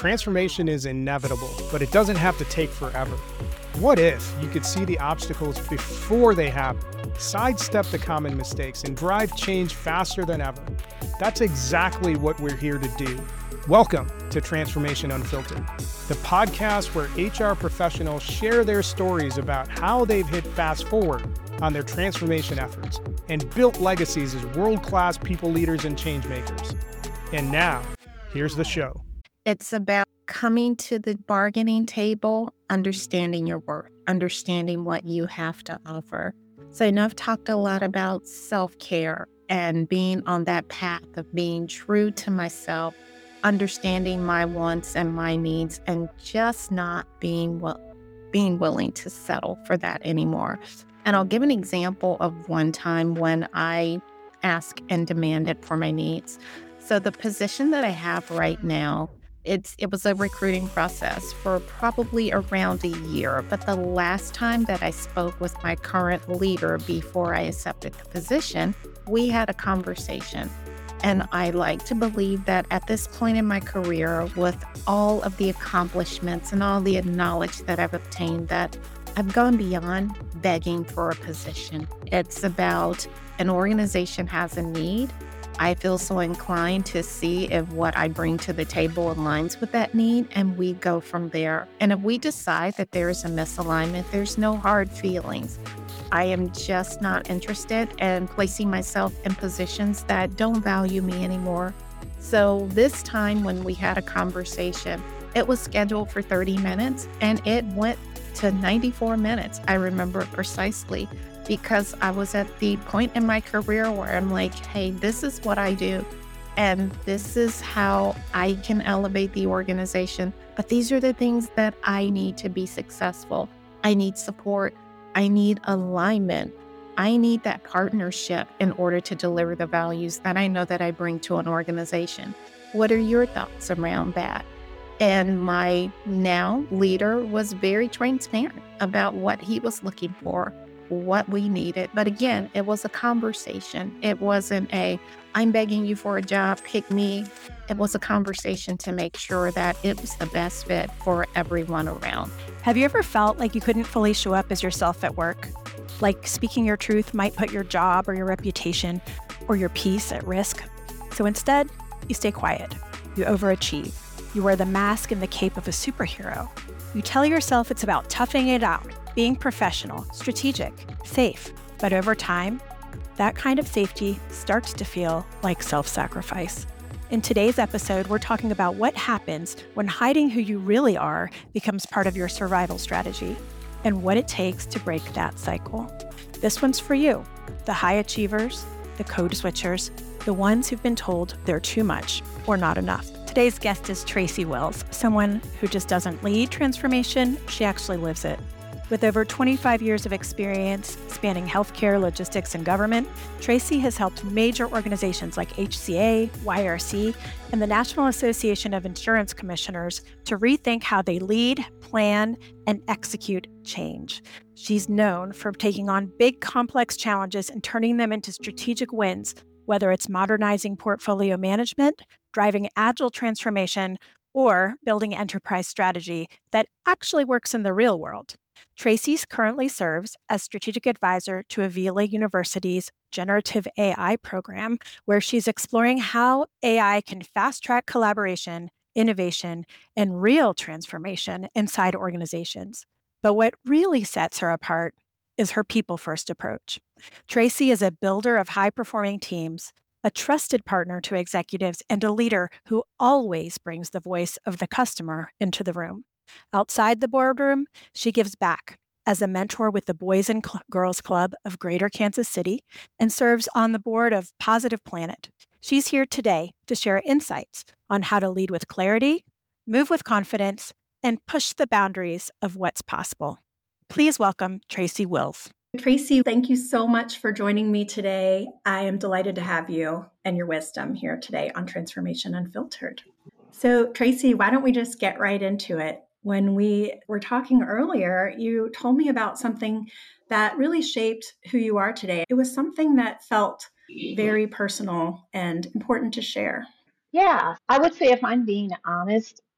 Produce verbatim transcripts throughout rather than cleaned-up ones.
Transformation is inevitable, but it doesn't have to take forever. What if you could see the obstacles before they happen, sidestep the common mistakes, and drive change faster than ever? That's exactly what we're here to do. Welcome to Transformation Unfiltered, the podcast where H R professionals share their stories about how they've hit fast forward on their transformation efforts and built legacies as world-class people leaders and change makers. And now, here's the show. It's about coming to the bargaining table, understanding your worth, understanding what you have to offer. So, you know, I've talked a lot about self-care and being on that path of being true to myself, understanding my wants and my needs, and just not being well, being willing to settle for that anymore. And I'll give an example of one time when I asked and demanded for my needs. So the position that I have right now, It's it was a recruiting process for probably around a year. But the last time that I spoke with my current leader before I accepted the position, we had a conversation. And I like to believe that at this point in my career, with all of the accomplishments and all the knowledge that I've obtained, that I've gone beyond begging for a position. It's about an organization has a need. I feel so inclined to see if what I bring to the table aligns with that need, and we go from there. And if we decide that there is a misalignment, there's no hard feelings. I am just not interested in placing myself in positions that don't value me anymore. So this time when we had a conversation, it was scheduled for thirty minutes, and it went to ninety-four minutes. I remember it precisely, because I was at the point in my career where I'm like, hey, this is what I do, and this is how I can elevate the organization. But these are the things that I need to be successful. I need support. I need alignment. I need that partnership in order to deliver the values that I know that I bring to an organization. What are your thoughts around that? And my now leader was very transparent about what he was looking for, what we needed. But again, it was a conversation. It wasn't a, I'm begging you for a job, pick me. It was a conversation to make sure that it was the best fit for everyone around. Have you ever felt like you couldn't fully show up as yourself at work? Like speaking your truth might put your job or your reputation or your peace at risk? So instead, you stay quiet. You overachieve. You wear the mask and the cape of a superhero. You tell yourself it's about toughing it out, being professional, strategic, safe. But over time, that kind of safety starts to feel like self-sacrifice. In today's episode, we're talking about what happens when hiding who you really are becomes part of your survival strategy, and what it takes to break that cycle. This one's for you, the high achievers, the code switchers, the ones who've been told they're too much or not enough. Today's guest is Tracy Wills, someone who just doesn't lead transformation, she actually lives it. With over twenty-five years of experience spanning healthcare, logistics, and government, Tracy has helped major organizations like H C A, Y R C, and the National Association of Insurance Commissioners to rethink how they lead, plan, and execute change. She's known for taking on big, complex challenges and turning them into strategic wins, whether it's modernizing portfolio management, driving agile transformation, or building enterprise strategy that actually works in the real world. Tracy currently serves as strategic advisor to Avila University's Generative A I program, where she's exploring how A I can fast-track collaboration, innovation, and real transformation inside organizations. But what really sets her apart is her people-first approach. Tracy is a builder of high-performing teams, a trusted partner to executives, and a leader who always brings the voice of the customer into the room. Outside the boardroom, she gives back as a mentor with the Boys and Cl- Girls Club of Greater Kansas City and serves on the board of Positive Planet. She's here today to share insights on how to lead with clarity, move with confidence, and push the boundaries of what's possible. Please welcome Tracy Wills. Tracy, thank you so much for joining me today. I am delighted to have you and your wisdom here today on Transformation Unfiltered. So, Tracy, why don't we just get right into it? When we were talking earlier, you told me about something that really shaped who you are today. It was something that felt very personal and important to share. Yeah, I would say if I'm being honest,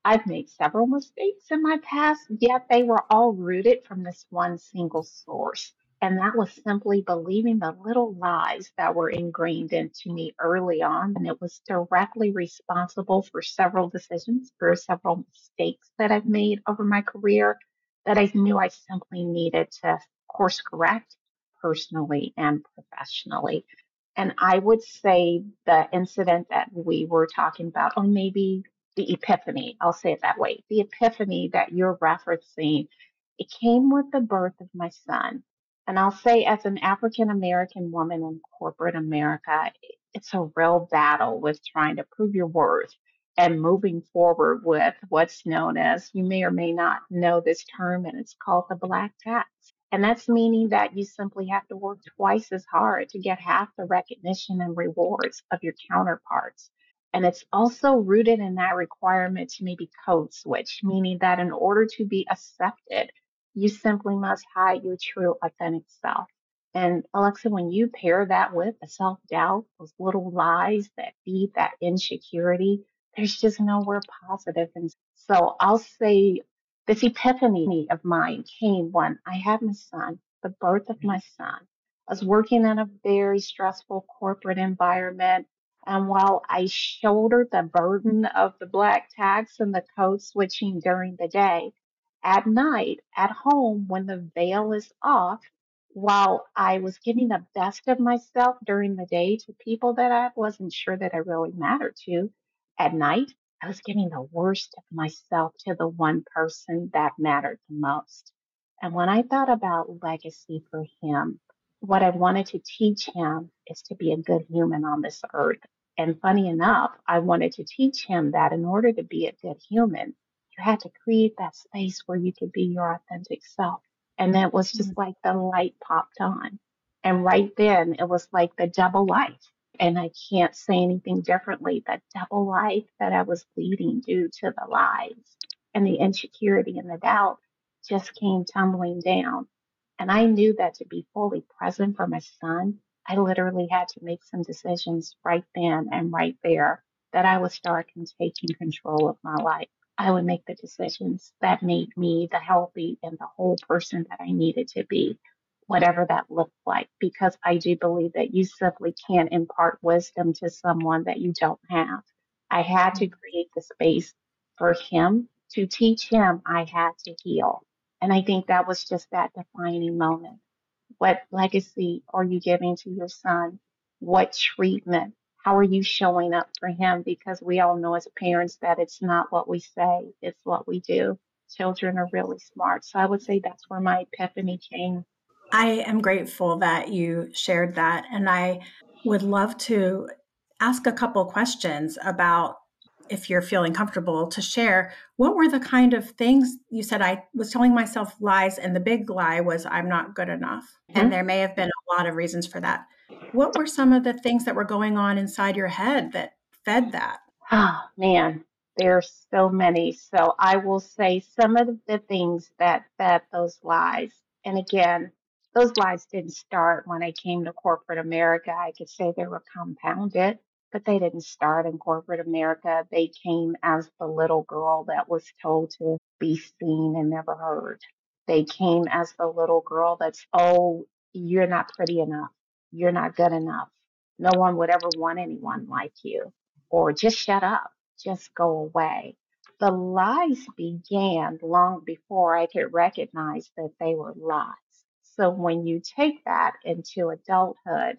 I've made several mistakes in my past, yet they were all rooted from this one single source. And that was simply believing the little lies that were ingrained into me early on. And it was directly responsible for several decisions, for several mistakes that I've made over my career that I knew I simply needed to course correct personally and professionally. And I would say the incident that we were talking about, or maybe the epiphany, I'll say it that way, the epiphany that you're referencing, it came with the birth of my son. And I'll say, as an African American woman in corporate America, it's a real battle with trying to prove your worth and moving forward with what's known as, you may or may not know this term, and it's called the black tax. And that's meaning that you simply have to work twice as hard to get half the recognition and rewards of your counterparts. And it's also rooted in that requirement to maybe code switch, meaning that in order to be accepted, you simply must hide your true authentic self. And Alexa, when you pair that with the self doubt, those little lies that feed that insecurity, there's just nowhere positive. And so I'll say this epiphany of mine came when I had my son, the birth of my son. I was working in a very stressful corporate environment. And while I shouldered the burden of the black tax and the code switching during the day, at night, at home, when the veil is off, while I was giving the best of myself during the day to people that I wasn't sure that I really mattered to, at night, I was giving the worst of myself to the one person that mattered the most. And when I thought about legacy for him, what I wanted to teach him is to be a good human on this earth. And funny enough, I wanted to teach him that in order to be a good human, you had to create that space where you could be your authentic self. And that was just like the light popped on. And right then, it was like the double life. And I can't say anything differently. That double life that I was leading due to the lies and the insecurity and the doubt just came tumbling down. And I knew that to be fully present for my son, I literally had to make some decisions right then and right there that I would start taking control of my life. I would make the decisions that made me the healthy and the whole person that I needed to be, whatever that looked like, because I do believe that you simply can't impart wisdom to someone that you don't have. I had to create the space for him to teach him. I had to heal. And I think that was just that defining moment. What legacy are you giving to your son? What treatment? How are you showing up for him? Because we all know as parents that it's not what we say, it's what we do. Children are really smart. So I would say that's where my epiphany came. I am grateful that you shared that. And I would love to ask a couple questions about, if you're feeling comfortable to share, what were the kind of things you said? I was telling myself lies, and the big lie was I'm not good enough. Mm-hmm. And there may have been a lot of reasons for that. What were some of the things that were going on inside your head that fed that? Oh, man, there's so many. So I will say some of the things that fed those lies. And again, those lies didn't start when I came to corporate America. I could say they were compounded, but they didn't start in corporate America. They came as the little girl that was told to be seen and never heard. They came as the little girl that's, oh, you're not pretty enough. You're not good enough. No one would ever want anyone like you. Or just shut up. Just go away. The lies began long before I could recognize that they were lies. So when you take that into adulthood,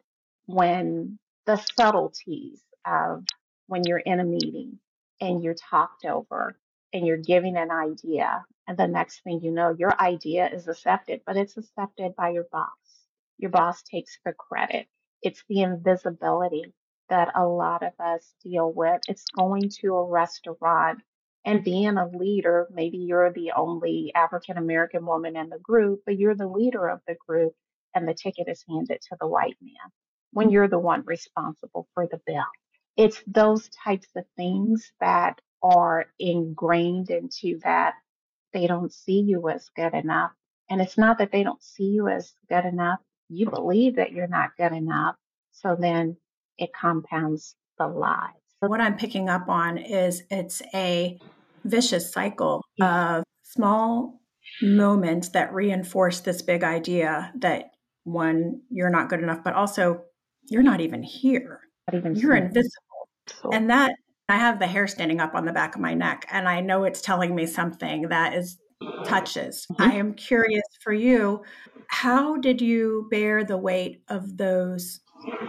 when the subtleties of when you're in a meeting and you're talked over and you're giving an idea, and the next thing you know, your idea is accepted, but it's accepted by your boss. Your boss takes the credit. It's the invisibility that a lot of us deal with. It's going to a restaurant and being a leader. Maybe you're the only African American woman in the group, but you're the leader of the group, and the ticket is handed to the white man when you're the one responsible for the bill. It's those types of things that are ingrained into that they don't see you as good enough. And it's not that they don't see you as good enough. You believe that you're not good enough. So then it compounds the lies. What I'm picking up on is it's a vicious cycle Yeah. of small moments that reinforce this big idea that, one, you're not good enough, but also you're not even here. Not even You're seen. invisible. So And that, I have the hair standing up on the back of my neck, and I know it's telling me something that is touches. I mhm. am curious for you, how did you bear the weight of those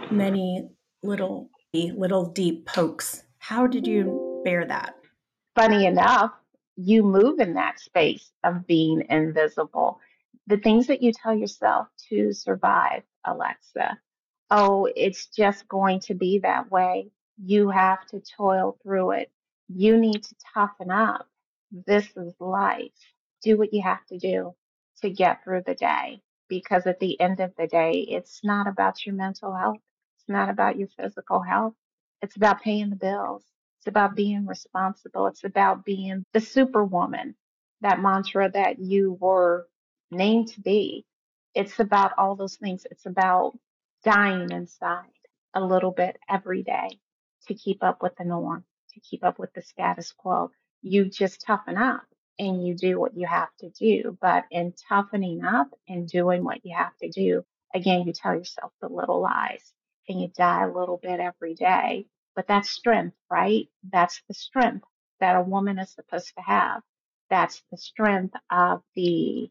many little, little deep pokes? How did you bear that? Funny enough, you move in that space of being invisible. The things that you tell yourself to survive, Alexa, oh, it's just going to be that way. You have to toil through it. You need to toughen up. This is life. Do what you have to do to get through the day. Because at the end of the day, it's not about your mental health. It's not about your physical health. It's about paying the bills. It's about being responsible. It's about being the superwoman, that mantra that you were named to be. It's about all those things. It's about dying inside a little bit every day to keep up with the norm, to keep up with the status quo. You just toughen up and you do what you have to do. But in toughening up and doing what you have to do, again, you tell yourself the little lies and you die a little bit every day. But that's strength, right? That's the strength that a woman is supposed to have. That's the strength of the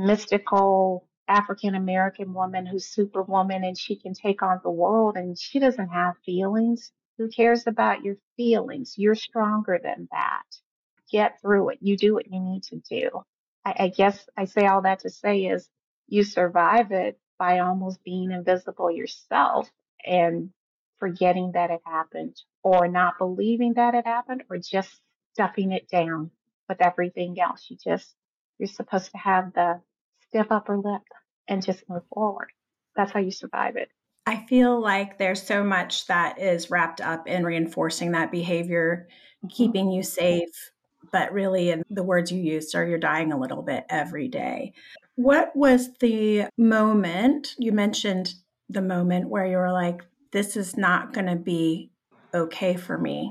mystical African American woman who's superwoman and she can take on the world and she doesn't have feelings. Who cares about your feelings? You're stronger than that. Get through it. You do what you need to do. I, I guess I say all that to say is you survive it by almost being invisible yourself and forgetting that it happened or not believing that it happened or just stuffing it down with everything else. You just, you're supposed to have the stiff upper lip and just move forward. That's how you survive it. I feel like there's so much that is wrapped up in reinforcing that behavior, Mhm. keeping you safe, but really, in the words you used, are you're dying a little bit every day. What was the moment you mentioned the moment where you were like, this is not going to be okay for me?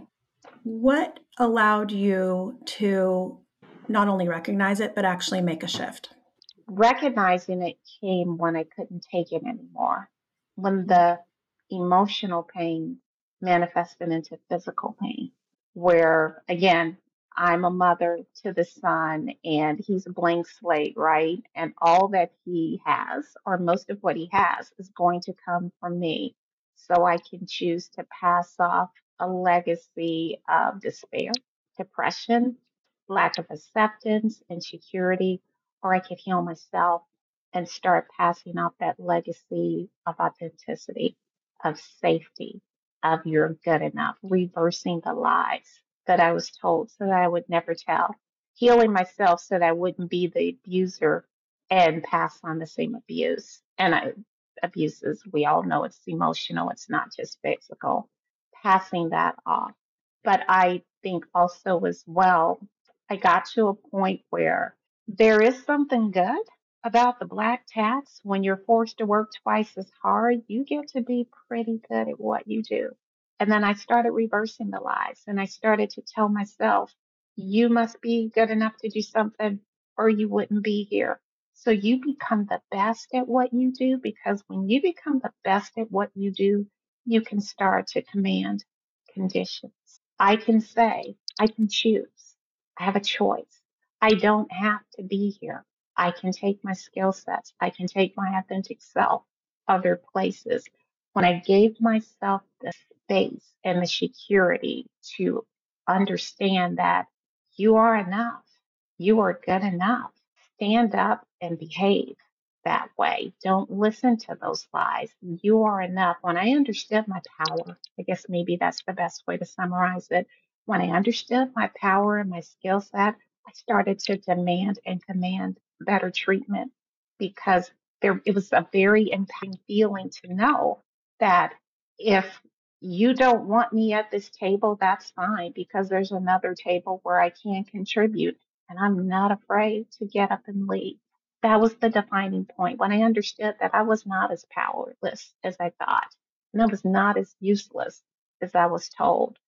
What allowed you to not only recognize it, but actually make a shift? Recognizing it came when I couldn't take it anymore, when the emotional pain manifested into physical pain, where again, I'm a mother to the son and he's a blank slate, right? And all that he has, or most of what he has, is going to come from me. So I can choose to pass off a legacy of despair, depression, lack of acceptance, insecurity, or I could heal myself and start passing off that legacy of authenticity, of safety, of you're good enough, reversing the lies that I was told so that I would never tell, healing myself so that I wouldn't be the abuser and pass on the same abuse. And I, abuses, we all know it's emotional, it's not just physical, passing that off. But I think also as well, I got to a point where there is something good about the black tax. When you're forced to work twice as hard, you get to be pretty good at what you do. And then I started reversing the lies and I started to tell myself, you must be good enough to do something or you wouldn't be here. So you become the best at what you do because when you become the best at what you do, you can start to command conditions. I can say, I can choose. I have a choice. I don't have to be here. I can take my skill sets. I can take my authentic self other places. When I gave myself the space and the security to understand that you are enough, you are good enough, stand up and behave that way. Don't listen to those lies. You are enough. When I understood my power, I guess maybe that's the best way to summarize it. When I understood my power and my skill set, I started to demand and command better treatment because there it was a very empowering feeling to know that if you don't want me at this table, that's fine because there's another table where I can contribute and I'm not afraid to get up and leave. That was the defining point when I understood that I was not as powerless as I thought and I was not as useless as I was told.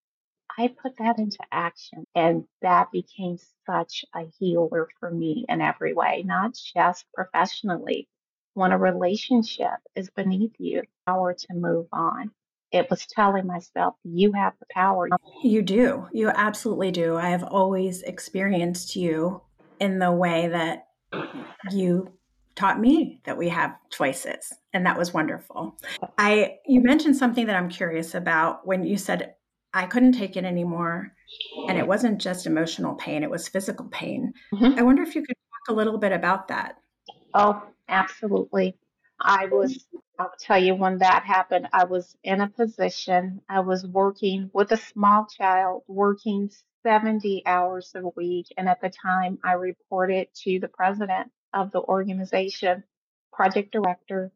I put that into action, and that became such a healer for me in every way, not just professionally. When a relationship is beneath you, power to move on. It was telling myself, you have the power. You do. You absolutely do. I have always experienced you in the way that you taught me that we have choices, and that was wonderful. I you mentioned something that I'm curious about when you said I couldn't take it anymore, and it wasn't just emotional pain, it was physical pain. I Mhm. wonder if you could talk a little bit about that. Oh, absolutely. I was, I'll tell you when that happened, I was in a position, I was working with a small child, working seventy hours a week. And at the time, I reported to the president of the organization, project director,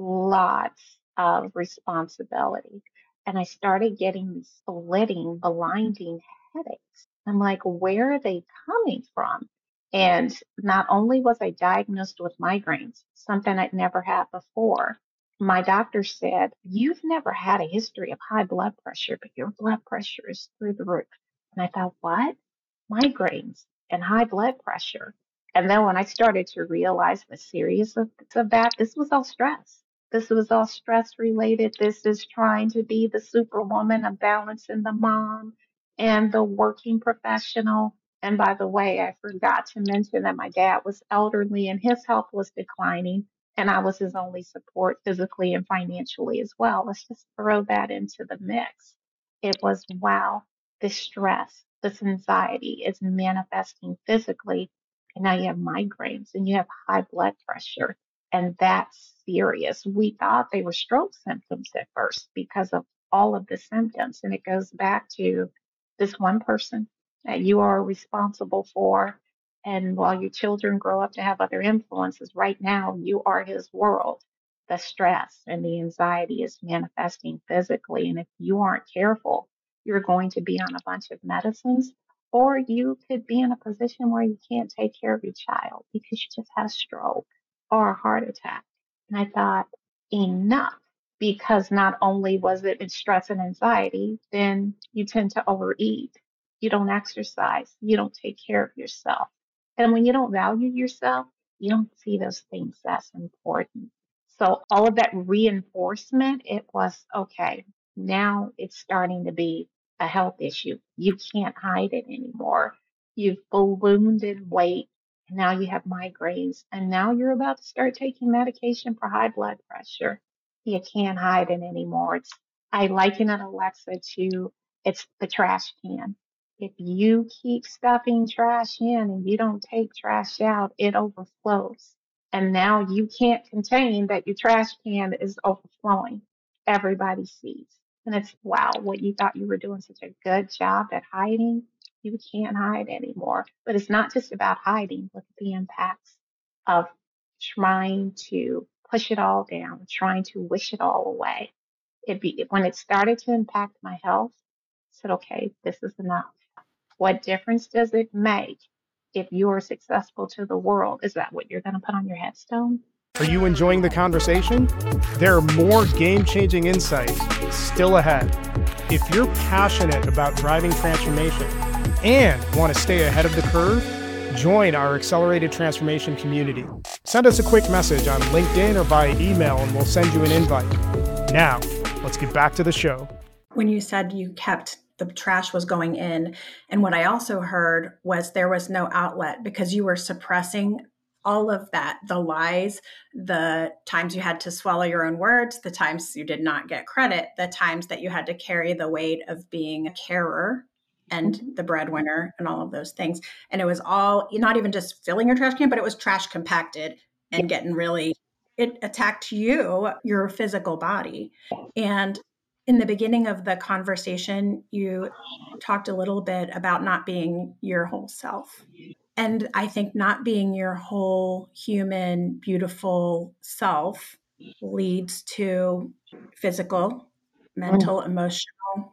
lots of responsibility. And I started getting these splitting, blinding headaches. I'm like, where are they coming from? And not only was I diagnosed with migraines, something I'd never had before, my doctor said, you've never had a history of high blood pressure, but your blood pressure is through the roof. And I thought, what? Migraines and high blood pressure. And then when I started to realize the seriousness of that, this was all stress. This was all stress related. This is trying to be the superwoman of balance and the mom and the working professional. And by the way, I forgot to mention that my dad was elderly and his health was declining, and I was his only support physically and financially as well. Let's just throw that into the mix. It was, wow, this stress, this anxiety is manifesting physically. And now you have migraines and you have high blood pressure. And that's serious. We thought they were stroke symptoms at first because of all of the symptoms. And it goes back to this one person that you are responsible for. And while your children grow up to have other influences, right now you are his world. The stress and the anxiety is manifesting physically. And if you aren't careful, you're going to be on a bunch of medicines, or you could be in a position where you can't take care of your child because you just had a stroke or a heart attack. And I thought, enough. Because not only was it in stress and anxiety, then you tend to overeat. You don't exercise. You don't take care of yourself. And when you don't value yourself, you don't see those things as important. So all of that reinforcement, it was okay. Now it's starting to be a health issue. You can't hide it anymore. You've ballooned in weight. And now you have migraines. And now you're about to start taking medication for high blood pressure. You can't hide it anymore. It's, I liken it, Alexa, to it's the trash can. If you keep stuffing trash in and you don't take trash out, it overflows. And now you can't contain that your trash can is overflowing. Everybody sees. And it's, wow, what you thought you were doing such a good job at hiding, you can't hide anymore. But it's not just about hiding. Look at the impacts of trying to push it all down, trying to wish it all away. It be, when it started to impact my health, I said, okay, this is enough. What difference does it make if you are successful to the world? Is that what you're going to put on your headstone? Are you enjoying the conversation? There are more game-changing insights still ahead. If you're passionate about driving transformation and want to stay ahead of the curve, join our Accelerated Transformation community. Send us a quick message on LinkedIn or via email and we'll send you an invite. Now, let's get back to the show. When you said you kept the trash was going in, and what I also heard was there was no outlet because you were suppressing all of that, the lies, the times you had to swallow your own words, the times you did not get credit, the times that you had to carry the weight of being a carer and the breadwinner and all of those things. And it was all, not even just filling your trash can, but it was trash compacted and getting really, it attacked you, your physical body. And in the beginning of the conversation, you talked a little bit about not being your whole self. And I think not being your whole human, beautiful self leads to physical, mental, emotional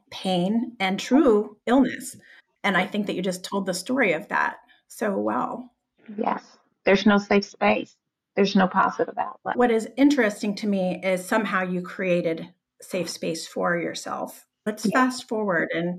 pain, and true illness. And I think that you just told the story of that so well. Yes. There's no safe space. There's no positive outlet. What is interesting to me is somehow you created safe space for yourself. Let's Yeah. fast forward and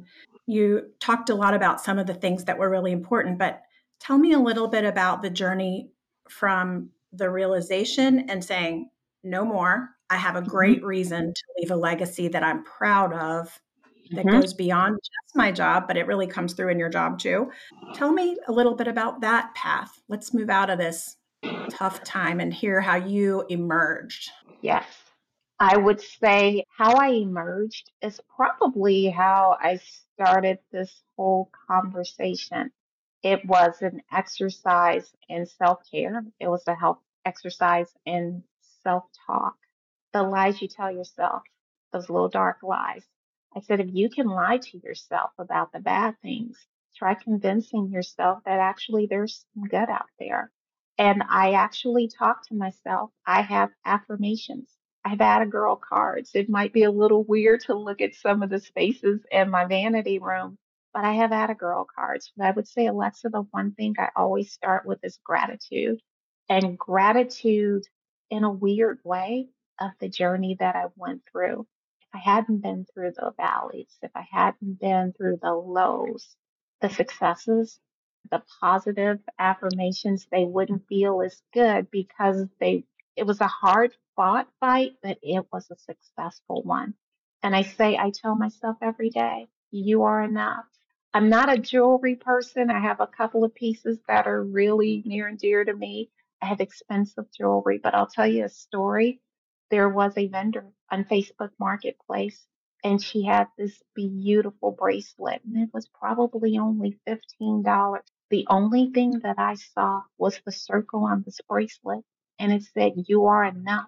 you talked a lot about some of the things that were really important, but tell me a little bit about the journey from the realization and saying, no more. I have a great Mm-hmm. reason to leave a legacy that I'm proud of that Mm-hmm. goes beyond just my job, but it really comes through in your job too. Tell me a little bit about that path. Let's move out of this tough time and hear how you emerged. Yes. I would say how I emerged is probably how I started this whole conversation. It was an exercise in self care, it was a health exercise in self talk. The lies you tell yourself, those little dark lies. I said, if you can lie to yourself about the bad things, try convincing yourself that actually there's some good out there. And I actually talk to myself. I have affirmations. I've had a girl cards. It might be a little weird to look at some of the spaces in my vanity room, but I have had a girl cards. But I would say, Alexa, the one thing I always start with is gratitude. And gratitude in a weird way of the journey that I went through. If I hadn't been through the valleys, if I hadn't been through the lows, the successes, the positive affirmations, they wouldn't feel as good because they it was a hard fought fight, but it was a successful one. And I say, I tell myself every day, you are enough. I'm not a jewelry person. I have a couple of pieces that are really near and dear to me. I have expensive jewelry, but I'll tell you a story. There was a vendor on Facebook Marketplace, and she had this beautiful bracelet, and it was probably only fifteen dollars. The only thing that I saw was the circle on this bracelet, and it said, you are enough.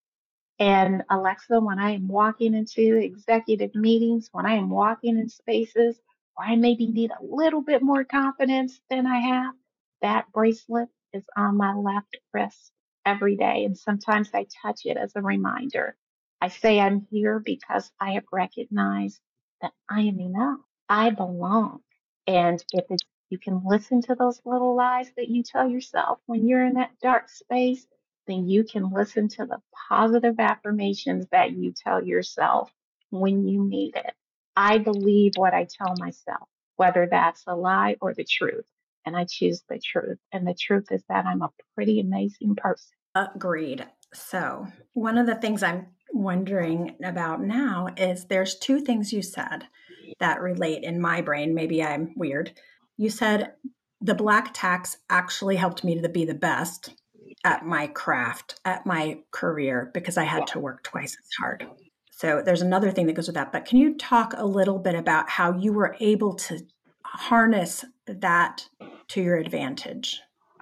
And Alexa, when I am walking into executive meetings, when I am walking in spaces where I maybe need a little bit more confidence than I have, that bracelet is on my left wrist every day. And sometimes I touch it as a reminder. I say I'm here because I have recognized that I am enough. I belong. And if it's, you can listen to those little lies that you tell yourself when you're in that dark space, then you can listen to the positive affirmations that you tell yourself when you need it. I believe what I tell myself, whether that's a lie or the truth. And I choose the truth. And the truth is that I'm a pretty amazing person. Agreed. So, one of the things I'm wondering about now is there's two things you said that relate in my brain. Maybe I'm weird. You said the black tax actually helped me to be the best at my craft, at my career, because I had to work twice as hard. So there's another thing that goes with that. But can you talk a little bit about how you were able to harness that to your advantage?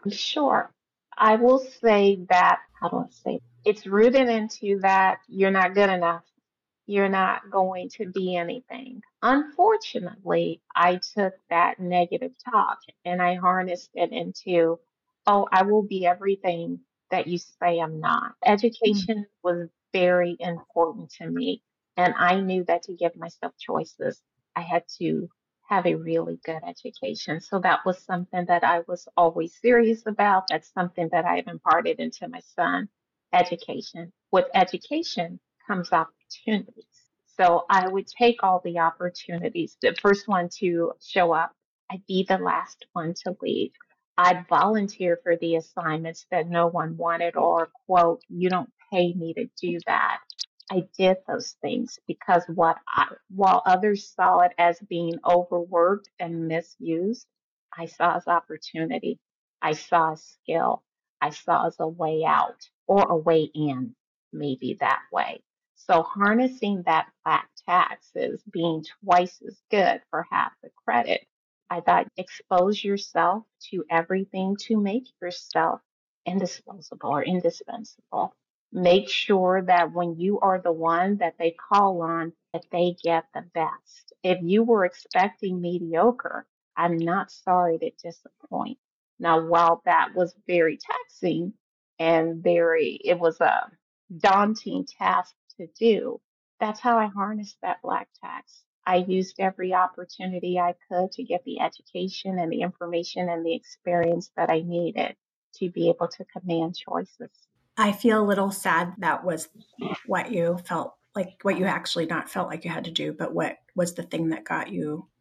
Sure. I will say that, how do I say it? It's rooted into that you're not good enough. You're not going to be anything. Unfortunately, I took that negative talk and I harnessed it into, oh, I will be everything that you say I'm not. Education was very important to me. And I knew that to give myself choices, I had to have a really good education. So that was something that I was always serious about. That's something that I have imparted into my son, education. With education comes opportunities. So I would take all the opportunities. The first one to show up, I'd be the last one to leave. I'd volunteer for the assignments that no one wanted, or quote, you don't pay me to do that. I did those things because what I, while others saw it as being overworked and misused, I saw as opportunity. I saw as skill. I saw as a way out or a way in, maybe that way. So harnessing that flat tax is being twice as good for half the credit. I thought expose yourself to everything to make yourself indisposable or indispensable. Make sure that when you are the one that they call on, that they get the best. If you were expecting mediocre, I'm not sorry to disappoint. Now, while that was very taxing and very, it was a daunting task to do, that's how I harnessed that black tax. I used every opportunity I could to get the education and the information and the experience that I needed to be able to command choices. I feel a little sad that was what you felt like, what you actually not felt like you had to do, but what was the thing that got you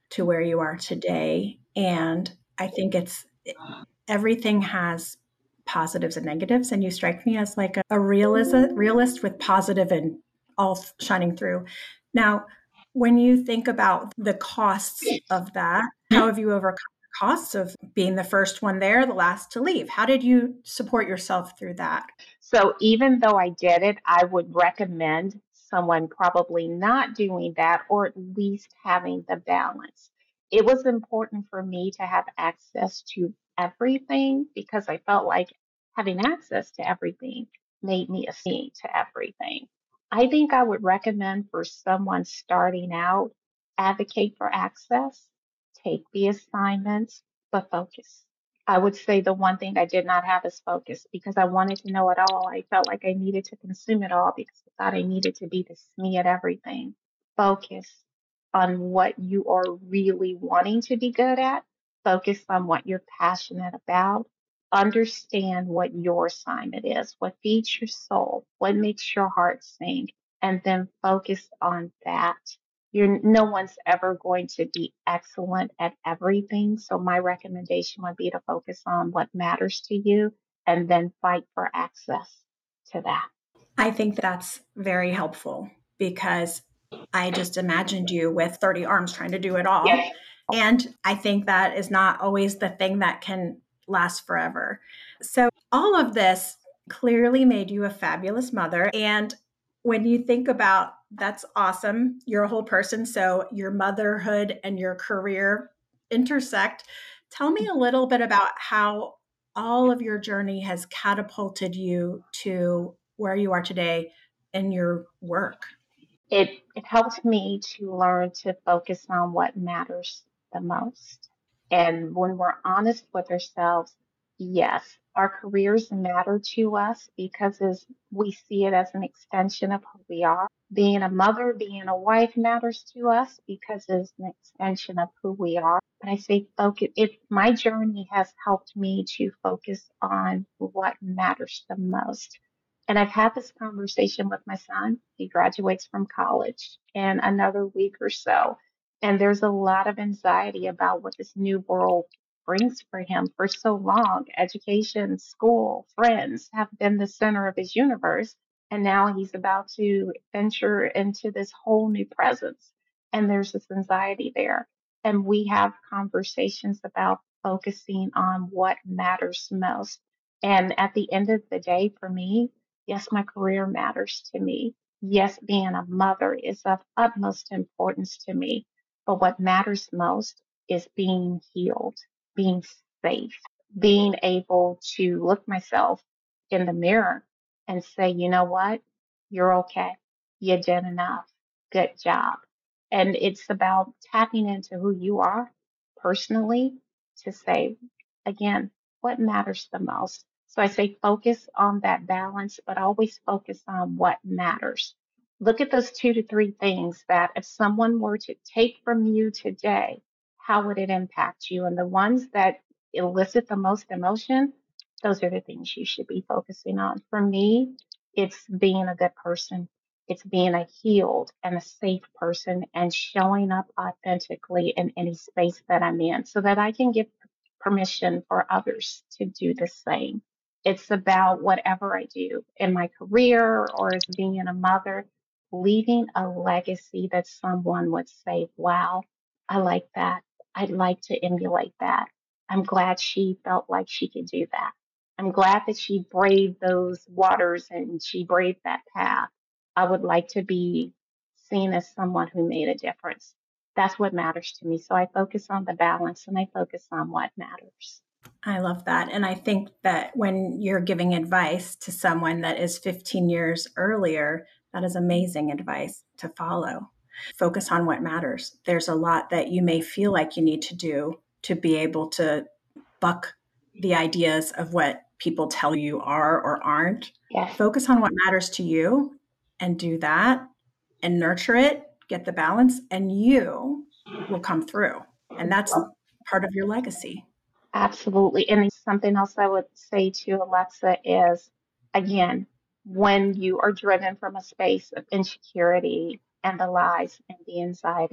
to where you are today. And I think it's everything has positives and negatives. And you strike me as like a, a realist, realist with positive and all shining through. Now, when you think about the costs of that, how have you overcome the costs of being the first one there, the last to leave? How did you support yourself through that? So even though I did it, I would recommend someone probably not doing that or at least having the balance. It was important for me to have access to everything because I felt like having access to everything made me a seeing to everything. I think I would recommend for someone starting out, advocate for access, take the assignments, but focus. I would say the one thing I did not have is focus because I wanted to know it all. I felt like I needed to consume it all because I thought I needed to be the SME at everything. Focus on what you are really wanting to be good at. Focus on what you're passionate about. Understand what your assignment is, what feeds your soul, what makes your heart sing, and then focus on that. You're, no one's ever going to be excellent at everything. So my recommendation would be to focus on what matters to you and then fight for access to that. I think that's very helpful because I just imagined you with thirty arms trying to do it all. Yes. And I think that is not always the thing that can last forever. So all of this clearly made you a fabulous mother. And when you think about that's awesome, you're a whole person. So your motherhood and your career intersect. Tell me a little bit about how all of your journey has catapulted you to where you are today in your work. It, it helped me to learn to focus on what matters the most. And when we're honest with ourselves, yes, our careers matter to us because as we see it as an extension of who we are. Being a mother, being a wife matters to us because it's an extension of who we are. But I say focus, it, my journey has helped me to focus on what matters the most. And I've had this conversation with my son. He graduates from college in another week or so. And there's a lot of anxiety about what this new world brings for him. For so long, education, school, friends have been the center of his universe. And now he's about to venture into this whole new presence. And there's this anxiety there. And we have conversations about focusing on what matters most. And at the end of the day, for me, yes, my career matters to me. Yes, being a mother is of utmost importance to me. But what matters most is being healed, being safe, being able to look myself in the mirror and say, you know what? You're okay. You did enough. Good job. And it's about tapping into who you are personally to say, again, what matters the most. So I say focus on that balance, but always focus on what matters. Look at those two to three things that if someone were to take from you today, how would it impact you? And the ones that elicit the most emotion, those are the things you should be focusing on. For me, it's being a good person. It's being a healed and a safe person and showing up authentically in any space that I'm in so that I can give permission for others to do the same. It's about whatever I do in my career or as being a mother, leaving a legacy that someone would say, wow, I like that. I'd like to emulate that. I'm glad she felt like she could do that. I'm glad that she braved those waters and she braved that path. I would like to be seen as someone who made a difference. That's what matters to me. So I focus on the balance and I focus on what matters. I love that. And I think that when you're giving advice to someone that is fifteen years earlier, that is amazing advice to follow. Focus on what matters. There's a lot that you may feel like you need to do to be able to buck the ideas of what people tell you are or aren't. Yes. Focus on what matters to you and do that and nurture it, get the balance, and you will come through. And that's part of your legacy. Absolutely. And something else I would say to Alexa is, again, when you are driven from a space of insecurity and the lies and the anxiety,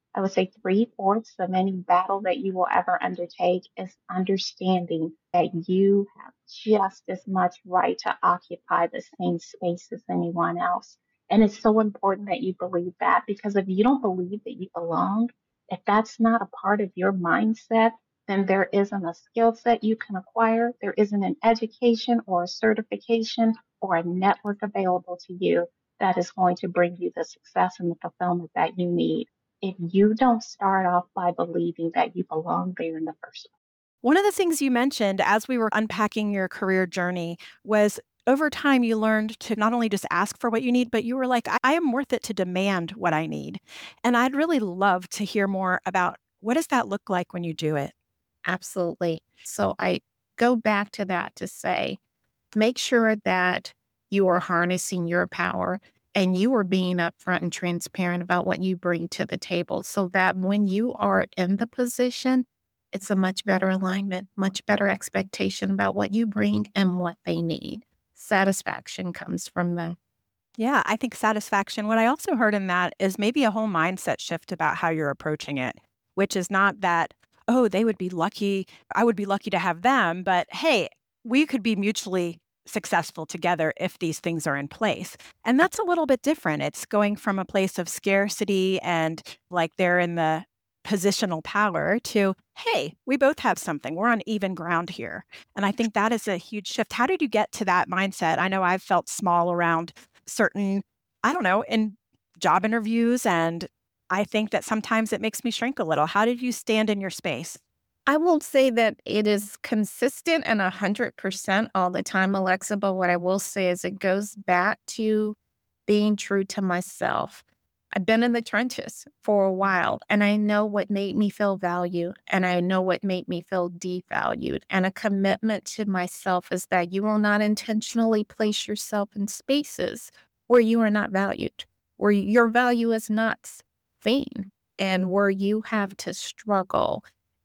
I would say three fourths of any battle that you will ever undertake is understanding that you have just as much right to occupy the same space as anyone else. And it's so important that you believe that, because if you don't believe that you belong, if that's not a part of your mindset, then there isn't a skill set you can acquire. There isn't an education or a certification or a network available to you that is going to bring you the success and the fulfillment that you need if you don't start off by believing that you belong there in the first place. One of the things you mentioned as we were unpacking your career journey was over time you learned to not only just ask for what you need, but you were like, I, I am worth it to demand what I need. And I'd really love to hear more about what does that look like when you do it? Absolutely. So I go back to that to say, make sure that you are harnessing your power and you are being upfront and transparent about what you bring to the table so that when you are in the position, it's a much better alignment, much better expectation about what you bring and what they need. Satisfaction comes from that. Yeah, I think satisfaction. What I also heard in that is maybe a whole mindset shift about how you're approaching it, which is not that, oh, they would be lucky. I would be lucky to have them. But hey, we could be mutually successful together if these things are in place. And that's a little bit different. It's going from a place of scarcity and like they're in the positional power to, hey, we both have something. We're on even ground here. And I think that is a huge shift. How did you get to that mindset? I know I've felt small around certain, I don't know, in job interviews. And I think that sometimes it makes me shrink a little. How did you stand in your space? I won't say that it is consistent and one hundred percent all the time, Alexa, but what I will say is it goes back to being true to myself. I've been in the trenches for a while, and I know what made me feel valued, and I know what made me feel devalued. And a commitment to myself is that you will not intentionally place yourself in spaces where you are not valued, where your value is not seen, and where you have to struggle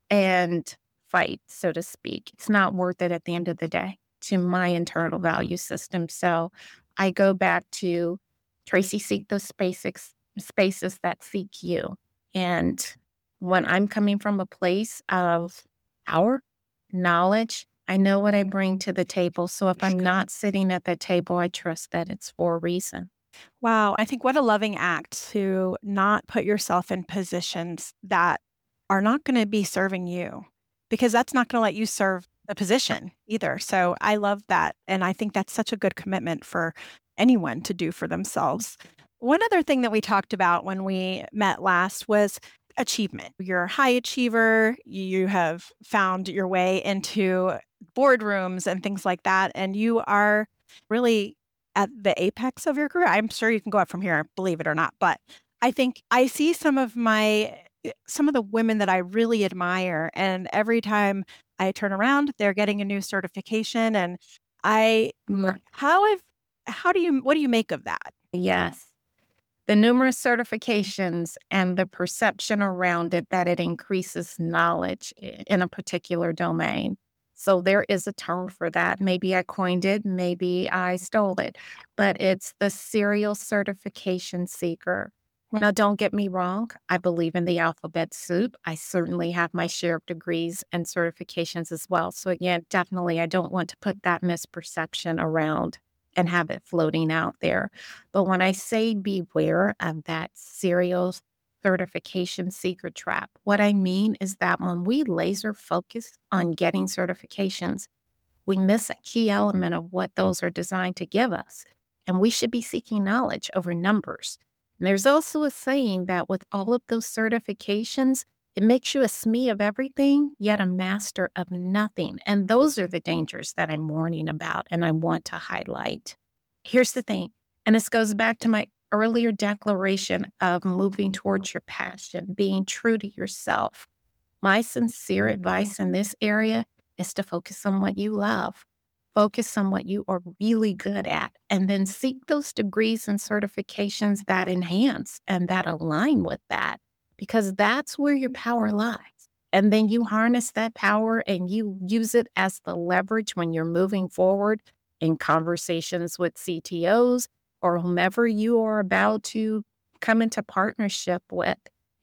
and fight, so to speak. It's not worth it at the end of the day to my internal value system. So I go back to Tracy, seek those spaces, spaces that seek you. And when I'm coming from a place of power, knowledge, I know what I bring to the table. So if I'm not sitting at the table, I trust that it's for a reason. Wow. I think what a loving act to not put yourself in positions that are not going to be serving you, because that's not going to let you serve the position either. So I love that. And I think that's such a good commitment for anyone to do for themselves. One other thing that we talked about when we met last was achievement. You're a high achiever. You have found your way into boardrooms and things like that. And you are really at the apex of your career. I'm sure you can go up from here, believe it or not. But I think I see some of my some of the women that I really admire. And every time I turn around, they're getting a new certification. And I, how have, how do you, what do you make of that? Yes. The numerous certifications and the perception around it that it increases knowledge in a particular domain. So there is a term for that. Maybe I coined it, maybe I stole it, but it's the serial certification seeker. Now, don't get me wrong. I believe in the alphabet soup. I certainly have my share of degrees and certifications as well. So again, definitely, I don't want to put that misperception around and have it floating out there. But when I say beware of that serial certification seeker trap, what I mean is that when we laser focus on getting certifications, we miss a key element of what those are designed to give us. And we should be seeking knowledge over numbers. And there's also a saying that with all of those certifications, it makes you a S M E of everything, yet a master of nothing. And those are the dangers that I'm warning about and I want to highlight. Here's the thing, and this goes back to my earlier declaration of moving towards your passion, being true to yourself. My sincere advice in this area is to focus on what you love. Focus on what you are really good at, and then seek those degrees and certifications that enhance and that align with that, because that's where your power lies. And then you harness that power and you use it as the leverage when you're moving forward in conversations with C T Os or whomever you are about to come into partnership with.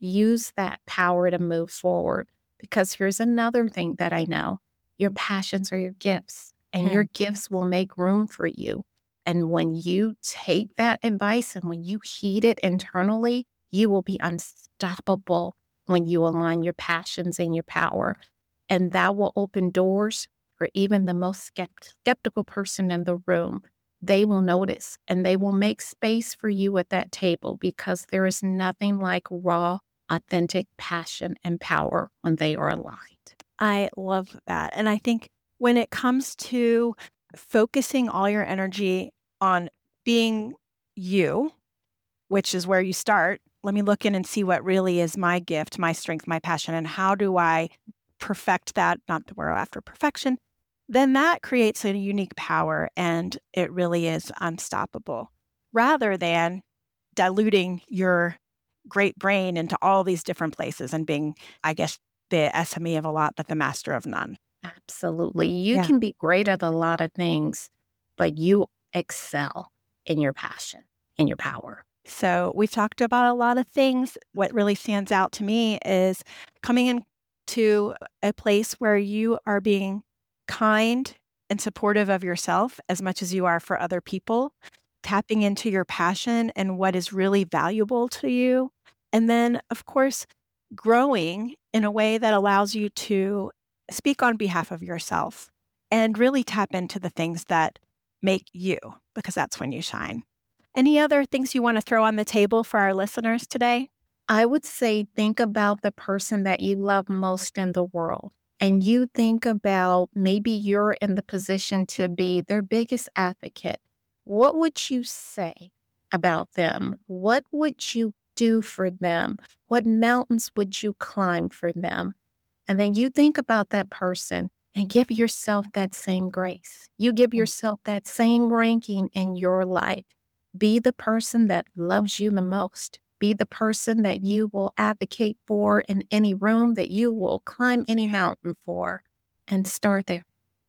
use that power to move forward. Because here's another thing that I know. Your passions are your gifts, and Hmm. your gifts will make room for you. And when you take that advice and when you heed it internally, you will be unstoppable when you align your passions and your power. And that will open doors for even the most skept- skeptical person in the room. They will notice and they will make space for you at that table, because there is nothing like raw, authentic passion and power when they are aligned. I love that. And I think when it comes to focusing all your energy on being you, which is where you start, let me look in and see what really is my gift, my strength, my passion, and how do I perfect that, not that we're after perfection, then that creates a unique power and it really is unstoppable, rather than diluting your great brain into all these different places and being, I guess, the S M E of a lot, but the master of none. Absolutely. You Yeah. can be great at a lot of things, but you excel in your passion and your power. So we've talked about a lot of things. What really stands out to me is coming into a place where you are being kind and supportive of yourself as much as you are for other people, tapping into your passion and what is really valuable to you. And then, of course, growing in a way that allows you to speak on behalf of yourself and really tap into the things that make you, because that's when you shine. Any other things you want to throw on the table for our listeners today? I would say think about the person that you love most in the world. And you think about maybe you're in the position to be their biggest advocate. What would you say about them? What would you do for them? What mountains would you climb for them? And then you think about that person and give yourself that same grace. You give yourself that same ranking in your life. Be the person that loves you the most. Be the person that you will advocate for in any room, that you will climb any mountain for, and start there.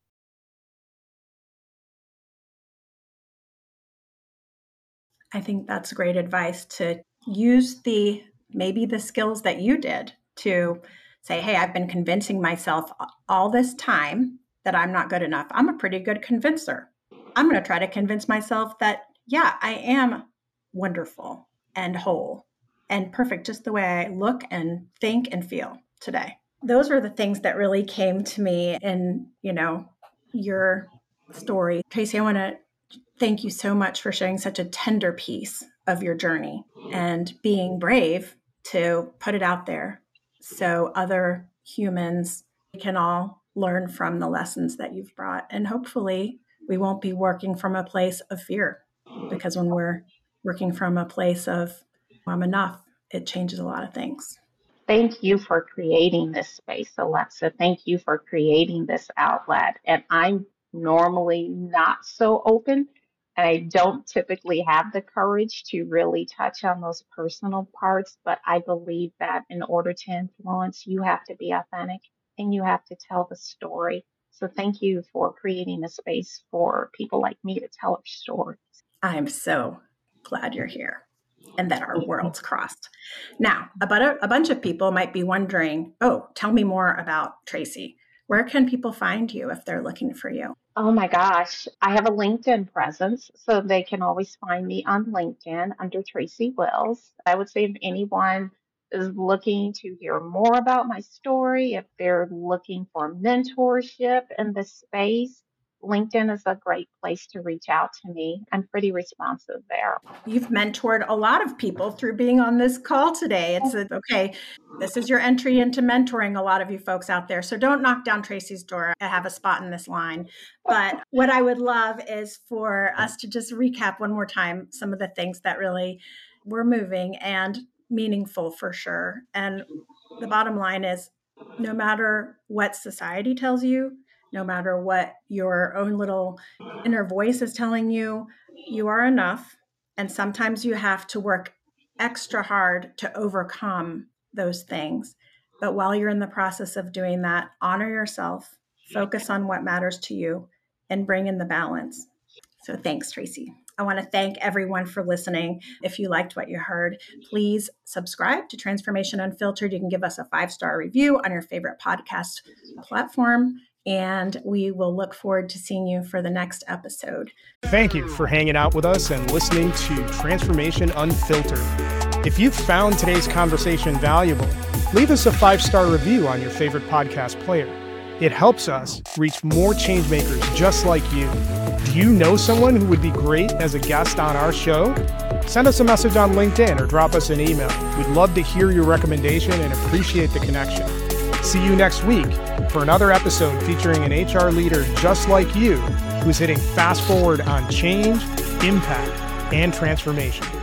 I think that's great advice, to use the maybe the skills that you did to say, hey, I've been convincing myself all this time that I'm not good enough. I'm a pretty good convincer. I'm going to try to convince myself that, yeah, I am wonderful and whole and perfect just the way I look and think and feel today. Those are the things that really came to me in, you know, your story. Tracy, I want to thank you so much for sharing such a tender piece of your journey and being brave to put it out there so other humans can all learn from the lessons that you've brought. And hopefully we won't be working from a place of fear, because when we're working from a place of I'm enough, it changes a lot of things. Thank you for creating this space, Alexa. Thank you for creating this outlet. And I'm normally not so open. And I don't typically have the courage to really touch on those personal parts, but I believe that in order to influence, you have to be authentic and you have to tell the story. So thank you for creating a space for people like me to tell our stories. I'm so glad you're here and that our worlds crossed. Now, about a, a bunch of people might be wondering, oh, tell me more about Tracy. Where can people find you if they're looking for you? Oh my gosh, I have a LinkedIn presence, so they can always find me on LinkedIn under Tracy Wills. I would say if anyone is looking to hear more about my story, if they're looking for mentorship in this space, LinkedIn is a great place to reach out to me. I'm pretty responsive there. You've mentored a lot of people through being on this call today. It's a, okay, this is your entry into mentoring a lot of you folks out there. So don't knock down Tracy's door. I have a spot in this line. But what I would love is for us to just recap one more time some of the things that really were moving and meaningful for sure. And the bottom line is, no matter what society tells you, no matter what your own little inner voice is telling you, you are enough. And sometimes you have to work extra hard to overcome those things. But while you're in the process of doing that, honor yourself, focus on what matters to you, and bring in the balance. So thanks, Tracy. I want to thank everyone for listening. If you liked what you heard, please subscribe to Transformation Unfiltered. You can give us a five-star review on your favorite podcast platform, and we will look forward to seeing you for the next episode. Thank you for hanging out with us and listening to Transformation Unfiltered. If you found today's conversation valuable, leave us a five-star review on your favorite podcast player. It helps us reach more change makers just like you. Do you know someone who would be great as a guest on our show? Send us a message on LinkedIn or drop us an email. We'd love to hear your recommendation and appreciate the connection. See you next week for another episode featuring an H R leader just like you who's hitting fast forward on change, impact, and transformation.